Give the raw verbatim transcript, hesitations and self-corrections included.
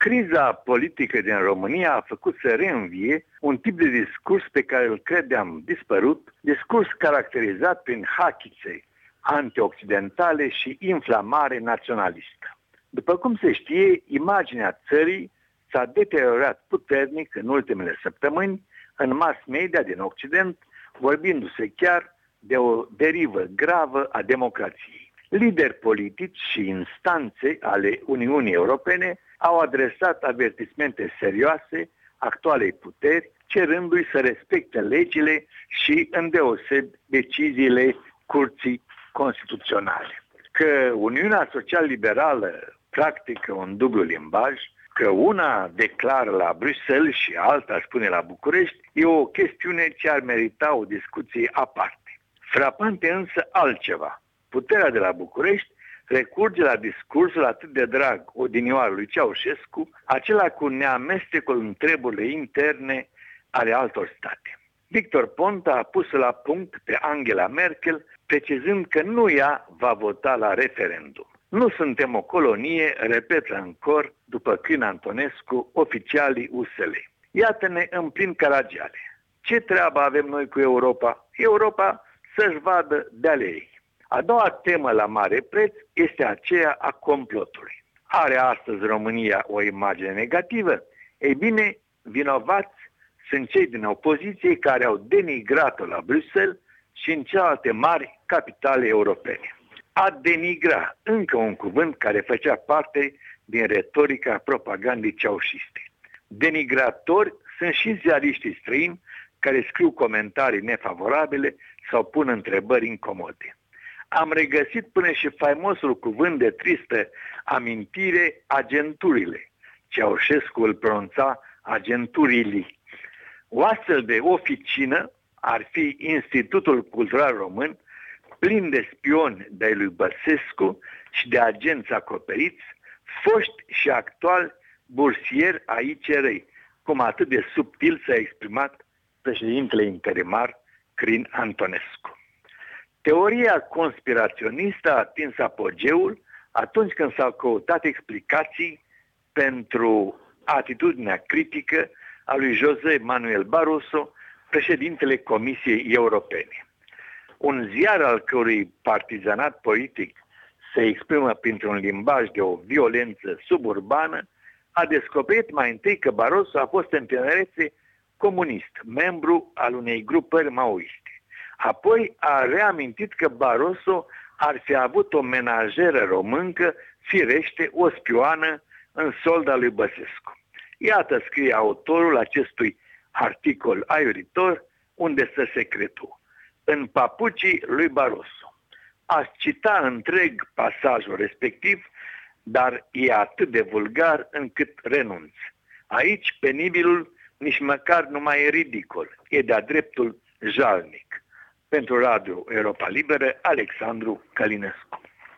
Criza politică din România a făcut să reînvie un tip de discurs pe care îl credeam dispărut, discurs caracterizat prin hachițe antioccidentale și inflamare naționalistă. După cum se știe, imaginea țării s-a deteriorat puternic în ultimele săptămâni în mass media din Occident, vorbindu-se chiar de o derivă gravă a democrației. Lideri politici și instanțe ale Uniunii Europene au adresat avertismente serioase actualei puteri, cerându-i să respecte legile și îndeosebi deciziile Curții Constituționale. Că Uniunea Social-Liberală practică un dublu limbaj, că una declară la Bruxelles și alta spune la București, e o chestiune ce ar merita o discuție aparte. Frapant e însă altceva. Puterea de la București recurge la discursul atât de drag odinioarului Ceaușescu, acela cu neamestecul în treburile interne ale altor state. Victor Ponta a pus la punct pe Angela Merkel, precizând că nu ea va vota la referendum. Nu suntem o colonie, repetă în cor, după Crin Antonescu, oficialii U S L. Iată-ne în plin Caragiale. Ce treabă avem noi cu Europa? Europa să-și vadă de-ale ei. A doua temă la mare preț este aceea a complotului. Are astăzi România o imagine negativă? Ei bine, vinovați sunt cei din opoziție care au denigrat-o la Bruxelles și în celelalte mari capitale europene. A denigra, încă un cuvânt care făcea parte din retorica propagandei ceaușiste. Denigratori sunt și ziariștii străini care scriu comentarii nefavorabile sau pun întrebări incomode. Am regăsit până și faimosul cuvânt de tristă amintire, agenturile. Ceaușescu îl pronunța agenturilii. O astfel de oficină ar fi Institutul Cultural Român, plin de spioni de-ai lui Băsescu și de agenți acoperiți, foști și actuali bursieri ai I C R, cum atât de subtil s-a exprimat președintele interimar Crin Antonescu. Teoria conspiraționistă a atins apogeul atunci când s-au căutat explicații pentru atitudinea critică a lui José Manuel Barroso, președintele Comisiei Europene. Un ziar al cărui partizanat politic se exprimă printr-un limbaj de o violență suburbană, a descoperit mai întâi că Barroso a fost în tinerețe comunist, membru al unei grupări maoiste. Apoi a reamintit că Barroso ar fi avut o menajeră româncă, firește o spioană în solda lui Băsescu. Iată, scrie autorul acestui articol aiuritor, unde stă secretul. În papucii lui Barroso. Aș cita întreg pasajul respectiv, dar e atât de vulgar încât renunț. Aici penibilul nici măcar nu mai e ridicol, e de-a dreptul jalnic. Pentru Radio Europa Liberă, Alexandru Călinescu.